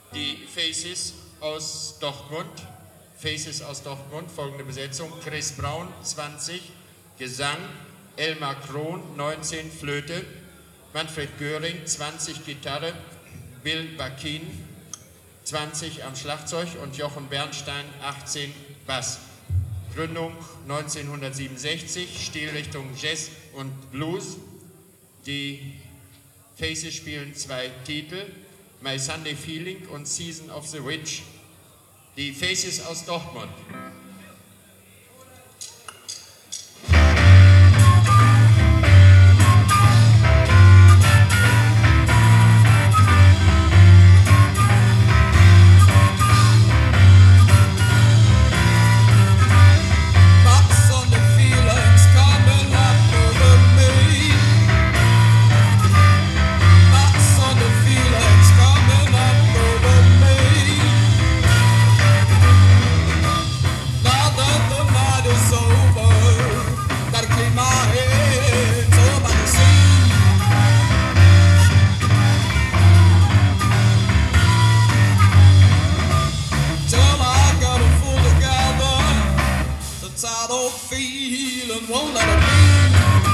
Die Faces aus Dortmund, folgende Besetzung: Chris Braun 20, Gesang, Elmar Krohn 19, Flöte, Manfred Göring 20, Gitarre, Bill Bakin 20 am Schlagzeug und Jochen Bernstein 18, Bass. Gründung 1967, Stilrichtung Jazz und Blues. Die Faces spielen 2 Titel, My Sunday Feeling und Season of the Witch. Die Faces aus Dortmund. Won't let it be.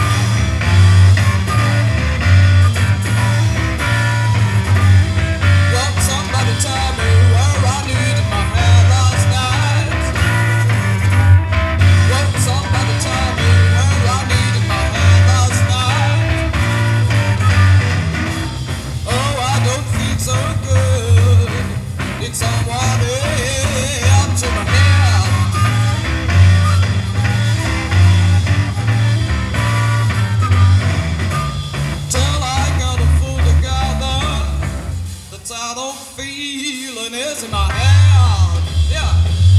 Won't somebody tell me where I needed my hair last night? Won't somebody tell me where I needed my hair last night? Oh, I don't feel so good. It's somebody up to my hair. Feeling is in my hand, yeah.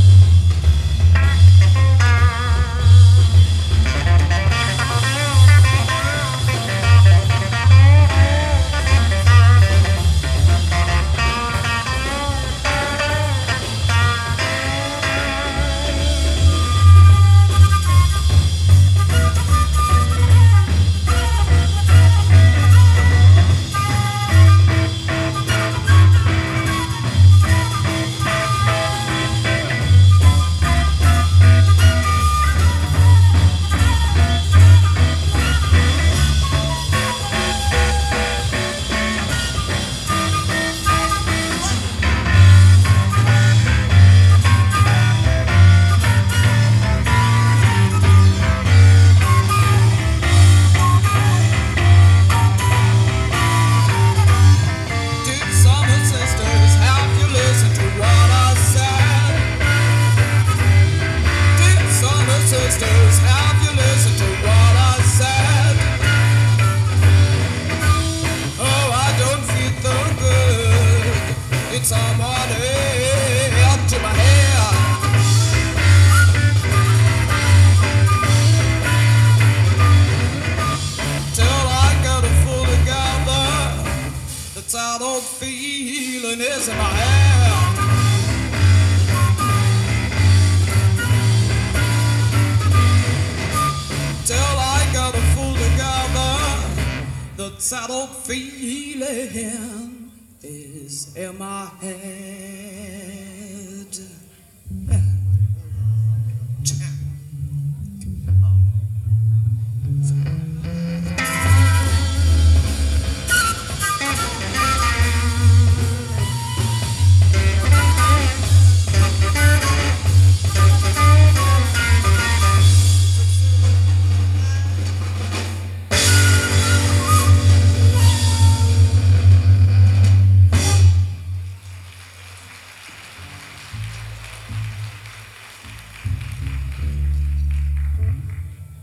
Feeling is in my hand. Till I got a fool together, the settled feeling is in my head.